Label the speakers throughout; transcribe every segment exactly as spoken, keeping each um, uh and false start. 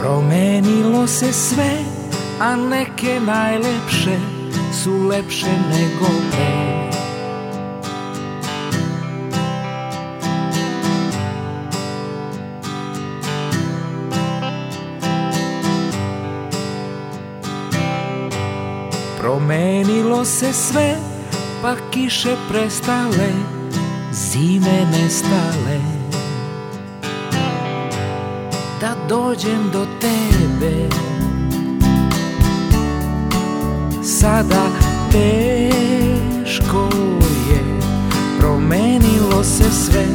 Speaker 1: Promenilo se sve, a neke najlepše su lepše nego pre. Promenilo se sve, pa kiše prestale, zime nestale. Da dođem do tebe, sada teško je, promenilo se sve.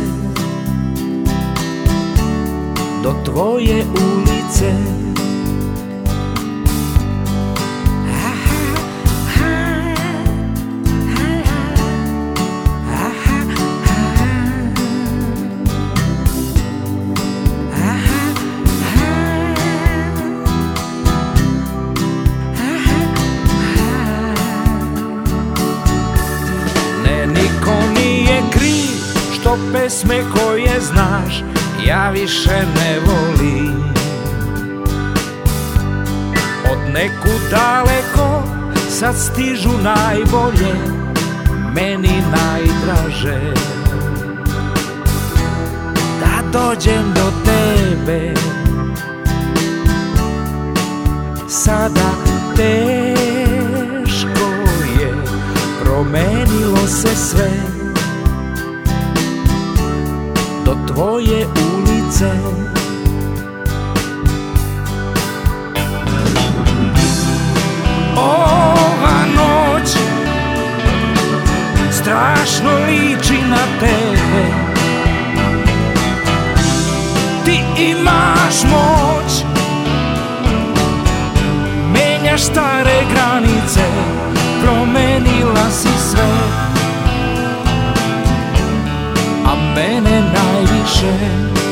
Speaker 1: Do tvoje ulice pesme koje znaš, ja više ne volim. Od nekud daleko sad stižu najbolje, meni najdraže. Da dođem do tebe, sada teško je, promenilo se sve. Do tvoje ulice ova noć strašno liči na tebe. Ti imaš moć, menjaš stare granice, promenila si sve. A mene najviše